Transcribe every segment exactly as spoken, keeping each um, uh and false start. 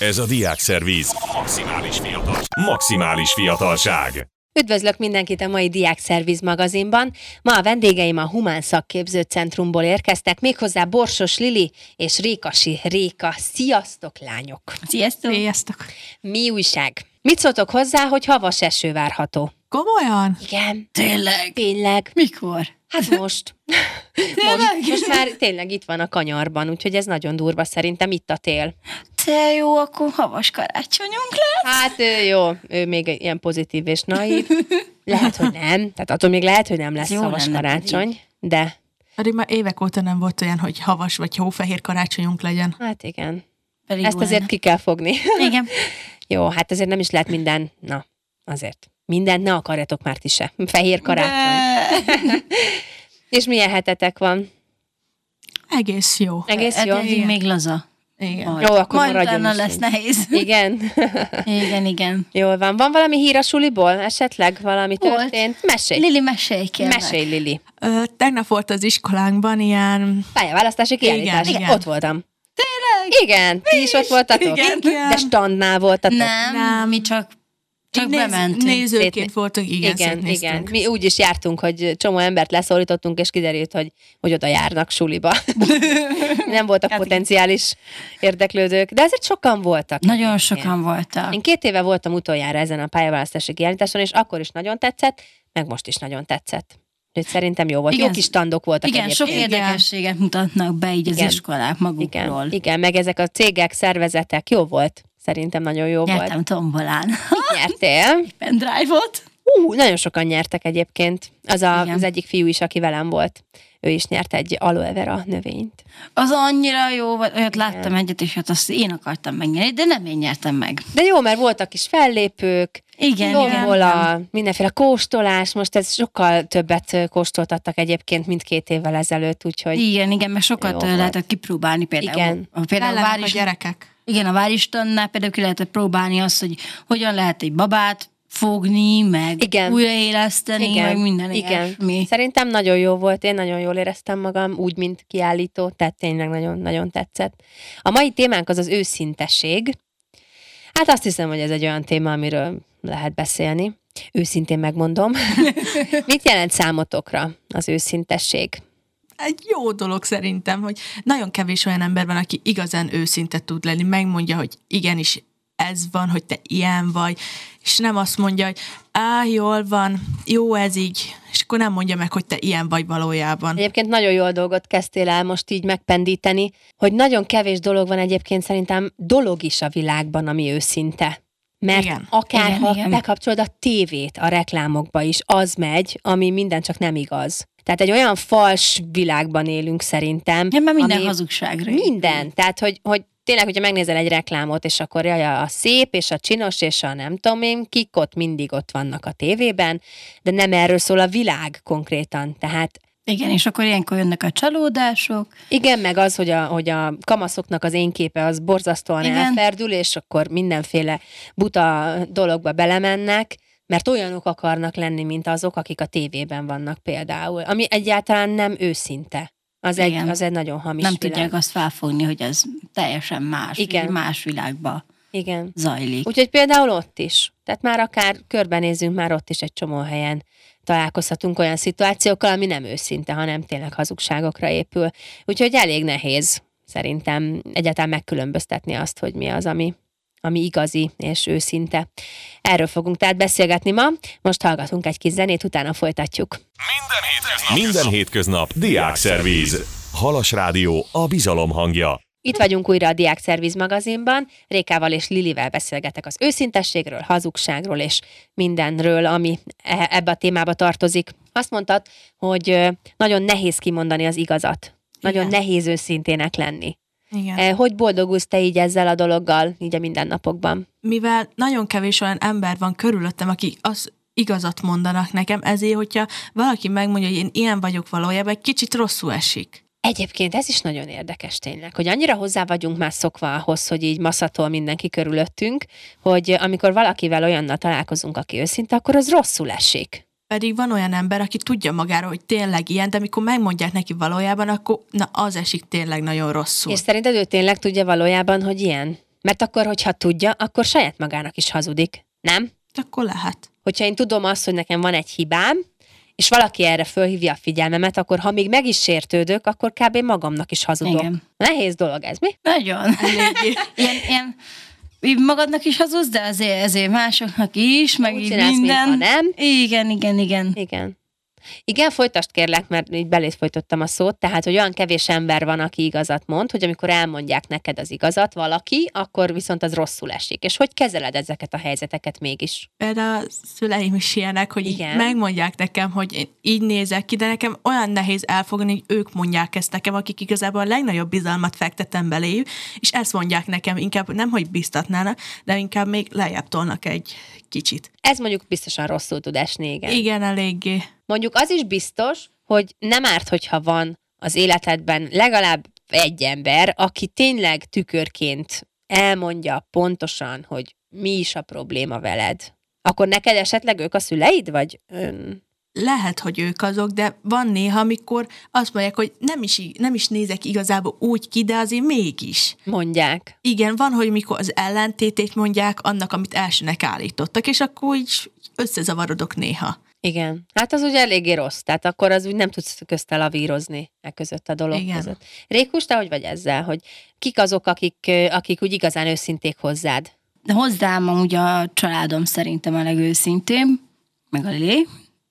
Ez a Diákszervíz. Maximális fiatal. Maximális fiatalság. Üdvözlök mindenkit a mai Diákszervíz magazinban. Ma a vendégeim a Humán Szakképző Centrumból érkeztek, méghozzá Borsos Lili és Rékasi Réka. Sziasztok, lányok! Sziasztok! Sziasztok! Mi újság? Mit szóltok hozzá, hogy havas eső várható? Komolyan? Igen. Tényleg? Tényleg. Mikor? Hát most. most. Most már tényleg itt van a kanyarban, úgyhogy ez nagyon durva, szerintem itt a tél. Te jó, akkor havas karácsonyunk lesz? Hát ő, jó, ő még ilyen pozitív és naív. Lehet, hogy nem. Tehát attól még lehet, hogy nem lesz havas karácsony, pedig. De... Pedig már évek óta nem volt olyan, hogy havas vagy hófehér karácsonyunk legyen. Hát igen. Pedig ezt azért ki kell fogni. Igen. Jó, hát azért nem is lehet minden, na, azért. Mindent ne akarjatok már ti se. Fehér karácsony. És milyen hetetek van? Egész jó. Egész jó? Eddig még laza. Igen. Majd. Jó, akkor Majd maradjon utána is lesz így. nehéz. Igen? Igen, igen. Jól van. Van valami hír a suliból? Esetleg valami Volt. történt? Mesélj. Lili, mesélj kérlek. Mesélj, Lili. Ö, tegnap volt az iskolánkban ilyen... Pályaválasztási kiállítás. Igen, igen. Ott voltam. Tényleg? Igen. Ti is ott voltatok? Igen. De standnál voltatok? Nem, Nem. mi csak, csak néz, bementünk. Nézőként Szét- voltunk, igen, Igen, igen. szétnéztünk. Mi úgy is jártunk, hogy csomó embert leszólítottunk, és kiderült, hogy, hogy oda járnak suliba. Nem voltak Hát potenciális érdeklődők, de azért sokan voltak. Nagyon sokan voltak. Én két éve voltam utoljára ezen a pályaválasztási kiállításon, és akkor is nagyon tetszett, meg most is nagyon tetszett. Úgyhogy szerintem jó volt. Igen. Jó kis standok voltak Igen, sok egyébként. érdekességet mutatnak be így az Igen. iskolák magukról. Igen, igen, meg ezek a cégek, szervezetek, jó volt. Szerintem nagyon jó volt. Nyertem tombolán. Mit nyertél? Pendrive-ot. Ú, nagyon sokan nyertek egyébként. Az a, Igen. az egyik fiú is, aki velem volt. Ő is nyert egy aloe vera növényt. Az annyira jó volt, olyat láttam egyet, és hát azt én akartam megnyerni, de nem én nyertem meg. De jó, mert voltak is fellépők, Igen, tombola, mindenféle kóstolás. Most ez sokkal többet kóstoltattak egyébként, mint két évvel ezelőtt, úgyhogy Igen, igen, mert sokat Jó volt. lehetett kipróbálni például. Igen. A, például a Kellenek a váris, gyerekek. igen, a váristannál például ki lehetett próbálni azt, hogy hogyan lehet egy babát fogni, meg Igen. újraéleszteni, igen, meg minden igen. ilyesmi. Szerintem nagyon jó volt, én nagyon jól éreztem magam, úgy, mint kiállító, tehát tényleg nagyon-nagyon tetszett. A mai témánk az az őszintesség. Hát azt hiszem, hogy ez egy olyan téma, amiről lehet beszélni. Őszintén megmondom. Mit jelent számotokra az őszintesség? Egy jó dolog szerintem, hogy nagyon kevés olyan ember van, aki igazán őszinte tud lenni, megmondja, hogy igenis ez van, hogy te ilyen vagy, és nem azt mondja, hogy á, jól van, jó ez így, és akkor nem mondja meg, hogy te ilyen vagy valójában. Egyébként nagyon jól dolgot kezdtél el most így megpendíteni, hogy nagyon kevés dolog van egyébként szerintem dolog is a világban, ami őszinte. Mert Igen. akár Igen, ha igen. bekapcsolod a tévét a reklámokba is, az megy, ami minden csak nem igaz. Tehát egy olyan fals világban élünk szerintem. Ja, mert minden ami hazugságra épül. Minden. Tehát, hogy, hogy tényleg, hogyha megnézel egy reklámot, és akkor jaj, a szép, és a csinos, és a nem tudom én, kik ott mindig ott vannak a tévében, de nem erről szól a világ konkrétan. Tehát Igen, és akkor ilyenkor jönnek a csalódások. igen, meg az, hogy a, hogy a kamaszoknak az én képe az borzasztóan Igen. elferdül, és akkor mindenféle buta dologba belemennek, mert olyanok akarnak lenni, mint azok, akik a tévében vannak például, ami egyáltalán nem őszinte. Az, egy, Igen. az egy nagyon hamis Nem világ. tudják azt felfogni, hogy ez teljesen más, Igen. egy más világba Igen. zajlik. Úgyhogy például ott is. Tehát már akár körbenézünk, már ott is egy csomó helyen találkozhatunk olyan szituációkkal, ami nem őszinte, hanem tényleg hazugságokra épül. Úgyhogy elég nehéz szerintem egyáltalán megkülönböztetni azt, hogy mi az, ami, ami igazi és őszinte. Erről fogunk tehát beszélgetni ma. Most hallgatunk egy kis zenét, utána folytatjuk. Minden hétköznap. Minden hétköznap Diákszervíz. Halas Rádió, a bizalom hangja. Itt vagyunk újra a Diákszervíz magazinban. Rékával és Lilivel beszélgetek az őszintességről, hazugságról és mindenről, ami e- ebbe a témába tartozik. Azt mondtad, hogy ö, nagyon nehéz kimondani az igazat. Nagyon Igen. nehéz őszintének lenni. Igen. E, Hogy boldogulsz te így ezzel a dologgal, így a mindennapokban? Mivel nagyon kevés olyan ember van körülöttem, akik az igazat mondanak nekem, ezért, hogyha valaki megmondja, hogy én ilyen vagyok valójában, egy kicsit rosszul esik. Egyébként ez is nagyon érdekes tényleg, hogy annyira hozzá vagyunk már szokva ahhoz, hogy így maszatol mindenki körülöttünk, hogy amikor valakivel olyannal találkozunk, aki őszinte, akkor az rosszul esik. Pedig van olyan ember, aki tudja magáról, hogy tényleg ilyen, de amikor megmondják neki valójában, akkor na, az esik tényleg nagyon rosszul. És szerinted ő tényleg tudja valójában, hogy ilyen? Mert akkor, hogyha tudja, akkor saját magának is hazudik. Nem? Akkor lehet. Hogyha én tudom azt, hogy nekem van egy hibám, és valaki erre fölhívja a figyelmemet, akkor ha még meg is sértődök, akkor kb. Magamnak is hazudok. Igen. Nehéz dolog ez, mi? Nagyon. ilyen, ilyen, így magadnak is hazudsz, de azért, azért másoknak is, meg Úgy így csinálsz, minden. mintha nem. Igen, igen, igen. Igen. Igen, folytasd kérlek, mert így belét folytottam a szót, tehát, hogy olyan kevés ember van, aki igazat mond, hogy amikor elmondják neked az igazat valaki, akkor viszont az rosszul esik. És hogy kezeled ezeket a helyzeteket mégis? Például a szüleim is ilyenek, hogy Igen. így megmondják nekem, hogy én így nézek ki, de nekem olyan nehéz elfogadni, hogy ők mondják ezt nekem, akik igazából a legnagyobb bizalmat fektetem beléjük, és ezt mondják nekem, inkább nem, hogy biztatnának, de inkább még lejjebb tolnak egy kicsit. Ez mondjuk biztosan rosszul tud esni, igen. Igen, eléggé. Mondjuk az is biztos, hogy nem árt, hogyha van az életedben legalább egy ember, aki tényleg tükörként elmondja pontosan, hogy mi is a probléma veled. Akkor neked esetleg ők a szüleid, vagy ön... Lehet, hogy ők azok, de van néha, amikor azt mondják, hogy nem is, nem is nézek igazából úgy ki, de azért mégis. mondják? Igen, van, hogy mikor az ellentétét mondják annak, amit elsőnek állítottak, és akkor így összezavarodok néha. Igen. Hát az ugye eléggé rossz, tehát akkor az úgy nem tudsz közte lavírozni e között a dolog Igen. között. Rékus, te hogy vagy ezzel, hogy kik azok, akik, akik úgy igazán őszinték hozzád? De hozzám amúgy a családom szerintem a legőszintén, meg a Lili.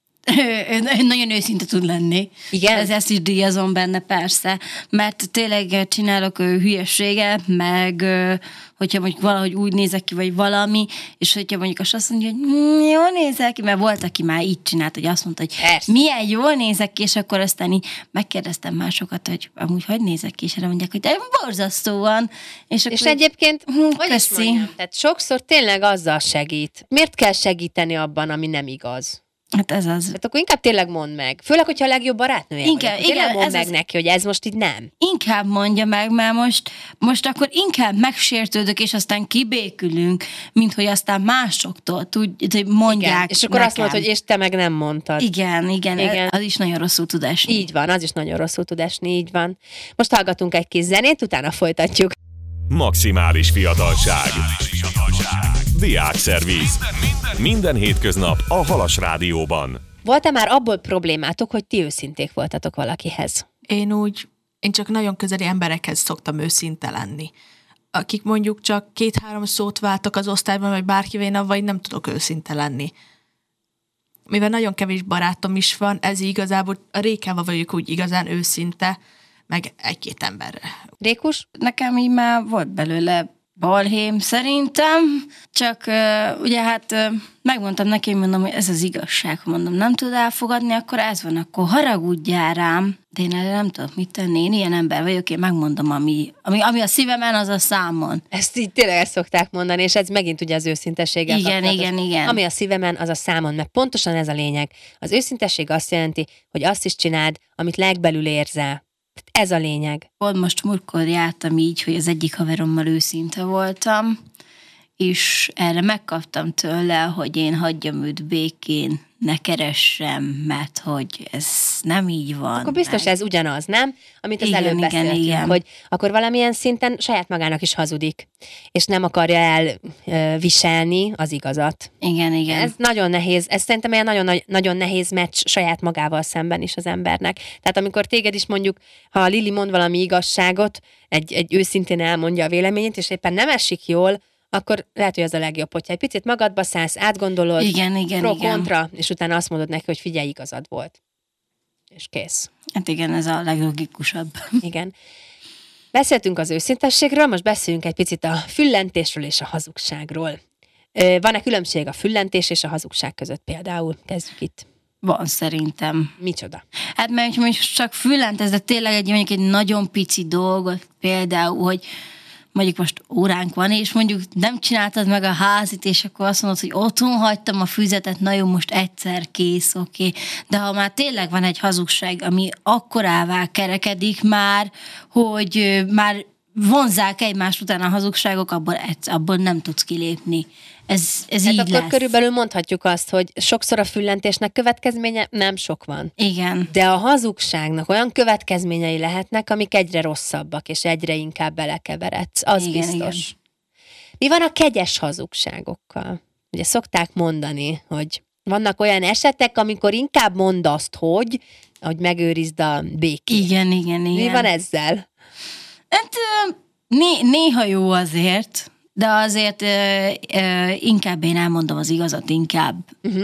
Ő nagyon őszinte tud lenni. Igen? Ez, ezt is díjazom benne, persze, mert tényleg csinálok ö, hülyeséget, meg ö, hogyha mondjuk valahogy úgy nézek ki, vagy valami, és hogyha mondjuk azt mondja, hogy mm, jól nézek ki, mert volt, aki már így csinált, hogy azt mondta, hogy Persze. milyen jól nézek ki, és akkor aztán így megkérdeztem másokat, hogy amúgy hogy nézek ki, és erre mondják, hogy de borzasztóan. És, És akkor, egyébként, Hm, hogy is köszi. mondjam, tehát sokszor tényleg azzal segít. Miért kell segíteni abban, ami nem igaz? Hát ez az. Tehát akkor inkább tényleg mondd meg. Főleg, hogyha a legjobb barátnője Inkább, vagy, akkor tényleg igen, mondd ez meg az- neki, hogy ez most így nem. Inkább mondja meg, mert most, most akkor inkább megsértődök, és aztán kibékülünk, mint hogy aztán másoktól tud, hogy mondják Igen. És akkor azt nekem. mondod, hogy és te meg nem mondtad. Igen, igen, Igen. igen, az is nagyon rosszul tud esni. Így van, az is nagyon rosszul tud esni, így van. Most hallgatunk egy kis zenét, utána folytatjuk. Maximális fiatalság. Diákszervíz. Minden hétköznap a Halas Rádióban. Volt-e már abból problémátok, hogy ti őszinték voltatok valakihez? Én úgy, én csak nagyon közeli emberekhez szoktam őszinte lenni. Akik mondjuk csak két-három szót váltak az osztályban, vagy bárkivel, vagy nem tudok őszinte lenni. Mivel nagyon kevés barátom is van, ez igazából a Rékával vagyok úgy igazán őszinte, meg egy-két emberre. Rékus? Nekem így már volt belőle balhém szerintem, csak uh, ugye hát uh, megmondtam neki, mondom, hogy ez az igazság, mondom, nem tud elfogadni, akkor ez van, akkor haragudjál rám, de én erre nem tudok mit tenni, én ilyen ember vagyok, én megmondom, ami, ami, ami a szívemen, az a számon. Ezt így tényleg ezt szokták mondani, és ez megint ugye az őszintességgel Igen, kapcsolatos. igen, igen. Ami a szívemen, az a számon, mert pontosan ez a lényeg. Az őszintesség azt jelenti, hogy azt is csináld, amit legbelül érzel. Ez a lényeg. Pont most múltkor jártam így, hogy az egyik haverommal őszinte voltam, és erre megkaptam tőle, hogy én hagyjam őt békén, ne keressem, mert hogy ez nem így van. Akkor biztos ez ugyanaz, nem? Amit az Igen, előbb igen, beszéltünk, igen. hogy akkor valamilyen szinten saját magának is hazudik, és nem akarja elviselni az igazat. Igen, igen. Ez nagyon nehéz, ez szerintem ilyen nagyon, nagy- nagyon nehéz meccs saját magával szemben is az embernek. Tehát amikor téged is mondjuk, ha a Lili mond valami igazságot, egy, egy őszintén elmondja a véleményét, és éppen nem esik jól, akkor lehet, hogy az a legjobb, hogyha egy picit magadba szállsz, átgondolod, Igen, igen, pro, igen. kontra, és utána azt mondod neki, hogy figyelj, igazad volt. És kész. Hát igen, ez a leglogikusabb. Igen. Beszéltünk az őszintességről, most beszéljünk egy picit a füllentésről és a hazugságról. Ö, Van-e különbség a füllentés és a hazugság között például? Kezdjük itt. Van szerintem. Micsoda? Hát mert hogy most csak füllentez, de tényleg egy, mondjuk egy nagyon pici dolgot, például, hogy mondjuk most óránk van, és mondjuk nem csináltad meg a házit, és akkor azt mondod, hogy otthon hagytam a füzetet, na jó, most egyszer kész, oké. Okay. De ha már tényleg van egy hazugság, ami akkorává kerekedik már, hogy ö, már vonzák egymás után a hazugságok, abból, abból nem tudsz kilépni. Ez, ez Hát így akkor lesz. körülbelül mondhatjuk azt, hogy sokszor a füllentésnek következménye nem sok van. Igen. De a hazugságnak olyan következményei lehetnek, amik egyre rosszabbak, és egyre inkább belekeveredsz. Az Igen, biztos. igen. Mi van a kegyes hazugságokkal? Ugye szokták mondani, hogy vannak olyan esetek, amikor inkább mondd azt, hogy, hogy megőrizd a békét. Igen, igen, igen. Mi van ezzel? Hát né- néha jó azért, de azért ö, ö, inkább én elmondom az igazat, inkább. Uh-huh.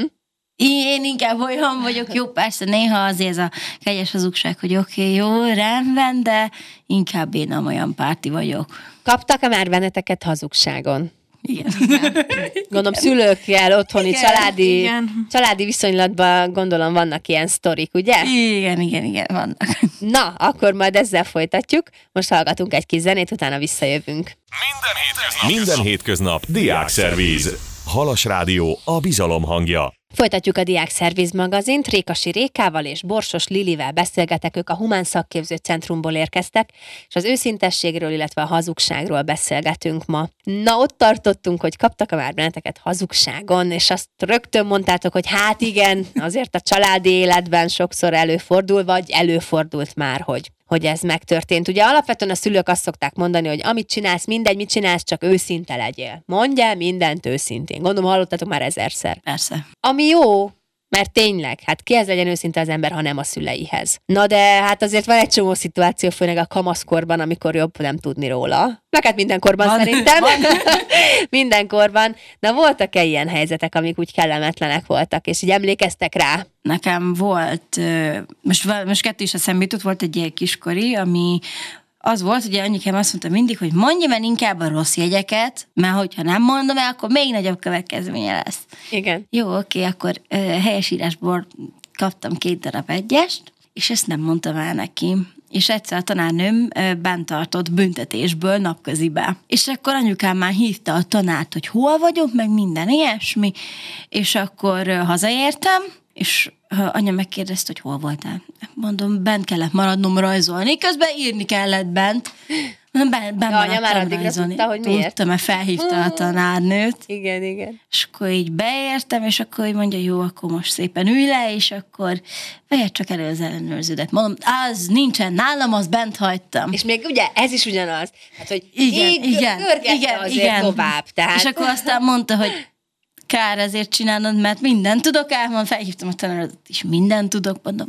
Én inkább olyan vagyok, jó, persze néha azért ez a kegyes hazugság, hogy oké, okay, jó, rendben, de inkább én nem olyan párti vagyok. Kaptak-e már benneteket hazugságon? Igen. Gondolom szülőkkel, otthoni, Igen, családi, igen. családi viszonylatban gondolom vannak ilyen sztorik, ugye? Igen, igen, igen, vannak. Na, akkor majd ezzel folytatjuk. Most hallgatunk egy kis zenét, utána visszajövünk. Minden hétköznap, Minden hétköznap Diákszervíz. Halas Rádió, a bizalom hangja. Folytatjuk a Diákszervíz magazint, Rékasi Rékával és Borsos Lilivel beszélgetek, ők a Humán Szakképző Centrumból érkeztek, és az őszintességről, illetve a hazugságról beszélgetünk ma. Na, ott tartottunk, hogy kaptak-e már benneteket hazugságon, és azt rögtön mondtátok, hogy hát igen, azért a családi életben sokszor előfordul, vagy előfordult már, hogy hogy ez megtörtént. Ugye alapvetően a szülők azt szokták mondani, hogy amit csinálsz, mindegy, mit csinálsz, csak őszinte legyél. Mondjál mindent őszintén. Gondolom, hallottatok már ezerszer. Persze. Ami jó, mert tényleg, hát kihez legyen őszinte az ember, ha nem a szüleihez. Na de hát azért van egy csomó szituáció, főleg a kamaszkorban, amikor jobb nem tudni róla. Meg hát mindenkorban van, szerintem. Van. Mindenkorban. Na voltak-e ilyen helyzetek, amik úgy kellemetlenek voltak, és így emlékeztek rá? Nekem volt, most, most kettő is eszembe jutott, volt egy ilyen kiskori, ami az volt, hogy anyukám azt mondta mindig, hogy mondjam el inkább a rossz jegyeket, mert hogyha nem mondom el, akkor még nagyobb következménye lesz. Igen. Jó, oké, akkor uh, helyesírásból kaptam két darab egyest, és ezt nem mondtam el neki. És egyszer a tanárnőm uh, bent tartott büntetésből napközibe. És akkor anyukám már hívta a tanárt, hogy hol vagyok, meg minden ilyesmi, és akkor uh, hazaértem, és anya megkérdezte, hogy hol voltál. Mondom, bent kellett maradnom rajzolni, közben írni kellett bent. Ben, ben ja, anya már addigra tudta, hogy miért? Tudta, mert felhívta a tanárnőt. Igen, igen. És akkor így beértem, és akkor így mondja, jó, akkor most szépen ülj le, és akkor vegyed csak elő az ellenőrződet. Mondom, az nincsen nálam, az bent hagytam. És még ugye, ez is ugyanaz. Hát, hogy igen, így igen, igen, azért igen. tovább. Tehát... És akkor aztán mondta, hogy kár ezért csinálnod, mert mindent tudok, elmond, felhívtam a tanárodat, és mindent tudok, mondom.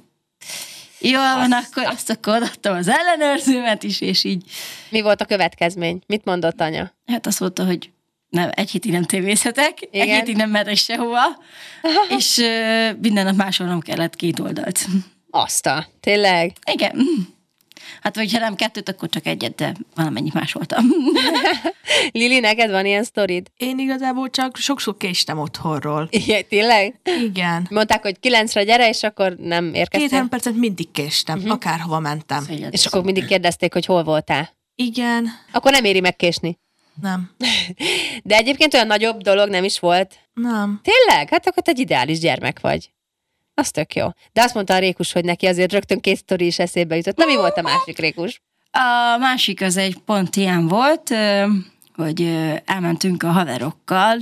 Jól van, azt, akkor azt akkor adtam az ellenőrzőmet is, és így. Mi volt a következmény? Mit mondott anya? Hát azt mondta, hogy nem, egy hétig nem tévézhetek, igen? Egy hétig nem mehetek sehova, és uh, minden nap másolnom kellett két oldalt. Azta, tényleg? Igen. Hát vagy ha nem kettőt, akkor csak egyet, de valamennyit másoltam. Lili, neked van ilyen sztorid? Én igazából csak sokszor késtem otthonról. Igen, tényleg? Igen. Mondták, hogy kilencre gyere, és akkor nem érkeztél? Két-három percet mindig késtem, uh-huh. akárhova mentem. Szóval és akkor mindig kérdezték, hogy hol voltál? Igen. Akkor nem éri meg késni. Nem. De egyébként olyan nagyobb dolog nem is volt? Nem. Tényleg? Hát akkor te egy ideális gyermek vagy. Az tök jó. De azt mondta a Rékus, hogy neki azért rögtön két sztori is eszébe jutott. Na, mi volt a másik, Rékus? A másik az egy pont ilyen volt, hogy elmentünk a haverokkal.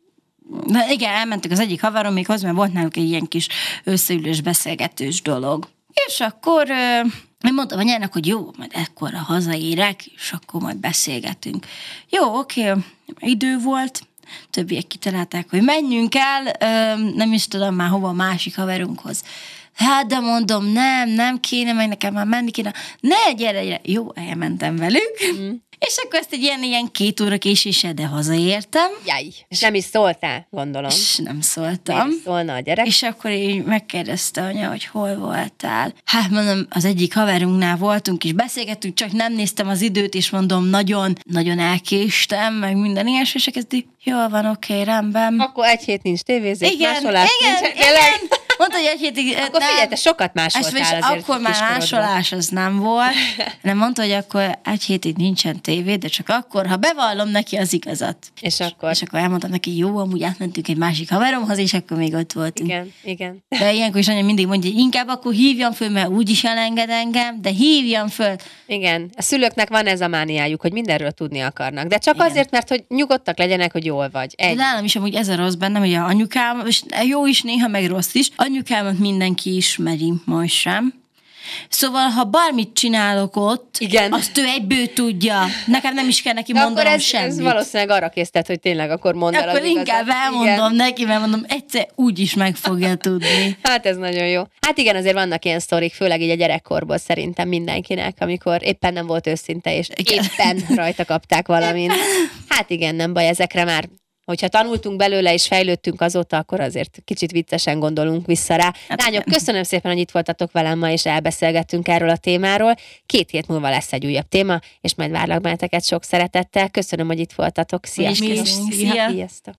Na igen, elmentünk az egyik haverom, még hozzá, mert volt náluk egy ilyen kis összeülős, beszélgetős dolog. És akkor én mondtam anyának, hogy jó, majd ekkora hazaérek, és akkor majd beszélgetünk. Jó, oké, idő volt, többiek kitalálták, hogy menjünk el, nem is tudom már hova, a másik haverunkhoz. Hát de mondom, nem, nem kéne, meg nekem már menni kéne. Ne, gyere, gyere. Jó, elmentem velük. Mm. És akkor ezt egy ilyen, ilyen két óra késéssel, de hazaértem. Jaj. És nem is szóltál, gondolom. És nem szóltam. Nem szólna a gyerek. És akkor így megkérdezte anya, hogy hol voltál. Hát mondom, az egyik haverunknál voltunk, és beszélgettünk, csak nem néztem az időt, és mondom, nagyon, nagyon elkéstem, meg minden ilyesmi, és kezdi, jól van, oké, rendben. Akkor egy hét nincs tévézés, igen, másolás igen, nincs. Igen. Mondta, hogy egy hétig... Akkor nem, figyelj, te sokat másoltál azért. Akkor már másolás az nem volt. Nem mondta, hogy akkor egy hétig nincsen tévé, de csak akkor, ha bevallom neki az igazat. És akkor? És akkor elmondtam neki, jó, amúgy átmentünk egy másik haveromhoz, és akkor még ott voltunk. Igen, igen. De ilyenkor is anya mindig mondja, hogy inkább akkor hívjam föl, mert úgyis elenged engem, de hívjam föl. Igen, a szülőknek van ez a mániájuk, hogy mindenről tudni akarnak. De csak igen. azért, mert hogy nyugodtak legyenek, hogy jól vagy. Egy. De nálam is amúgy ez a rossz bennem, hogy a anyukám, és jó is néha, meg rossz is, anyukámat mindenki ismeri, most sem. Szóval, ha bármit csinálok ott, Igen. azt ő egyből tudja. Nekem nem is kell neki De mondanom akkor ez, semmit. ez valószínűleg arra készített, hogy tényleg akkor mondd el Akkor az inkább igazat. elmondom Igen. neki, mert mondom, egyszer úgy is meg fogja tudni. Hát ez nagyon jó. Hát igen, azért vannak ilyen sztorik, főleg így a gyerekkorból szerintem mindenkinek, amikor éppen nem volt őszinte, és Igen. éppen rajta kapták valamin. Hát igen, nem baj, ezekre már, hogyha tanultunk belőle és fejlődtünk azóta, akkor azért kicsit viccesen gondolunk vissza rá. Hát Lányok, igen. köszönöm szépen, hogy itt voltatok velem ma, és elbeszélgettünk erről a témáról. Két hét múlva lesz egy újabb téma, és majd várlak benneteket sok szeretettel. Köszönöm, hogy itt voltatok. Sziasztok! Mi is köszönjük. Szia. Szia. Sziasztok!